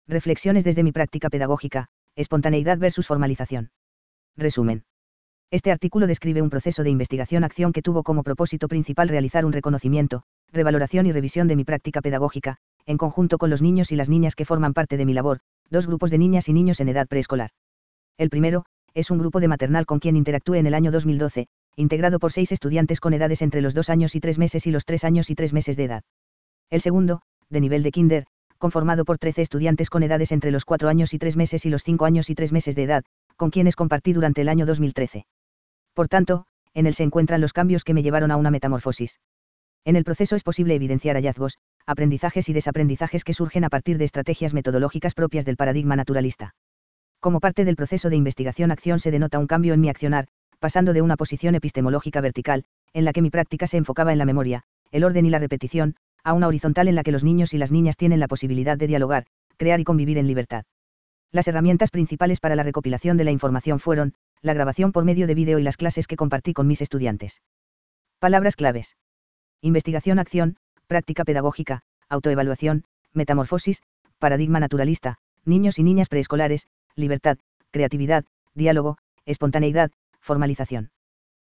Reflexiones desde mi práctica pedagógica, espontaneidad versus formalización. Resumen. Este artículo describe un proceso de investigación-acción que tuvo como propósito principal realizar un reconocimiento, revaloración y revisión de mi práctica pedagógica, en conjunto con los niños y las niñas que forman parte de mi labor, dos grupos de niñas y niños en edad preescolar. El primero, es un grupo de maternal con quien interactué en el año 2012, integrado por 6 estudiantes con edades entre los 2 años y 3 meses y los 3 años y 3 meses de edad. El segundo, de nivel de kinder, conformado por 13 estudiantes con edades entre los 4 años y 3 meses y los 5 años y 3 meses de edad, con quienes compartí durante el año 2013. Por tanto, en él se encuentran los cambios que me llevaron a una metamorfosis. En el proceso es posible evidenciar hallazgos, aprendizajes y desaprendizajes que surgen a partir de estrategias metodológicas propias del paradigma naturalista. Como parte del proceso de investigación-acción se denota un cambio en mi accionar, pasando de una posición epistemológica vertical, en la que mi práctica se enfocaba en la memoria, el orden y la repetición, a una horizontal en la que los niños y las niñas tienen la posibilidad de dialogar, crear y convivir en libertad. Las herramientas principales para la recopilación de la información fueron, la grabación por medio de vídeo y las clases que compartí con mis estudiantes. Palabras claves. Investigación-acción, práctica pedagógica, autoevaluación, metamorfosis, paradigma naturalista, niños y niñas preescolares, libertad, creatividad, diálogo, espontaneidad, formalización.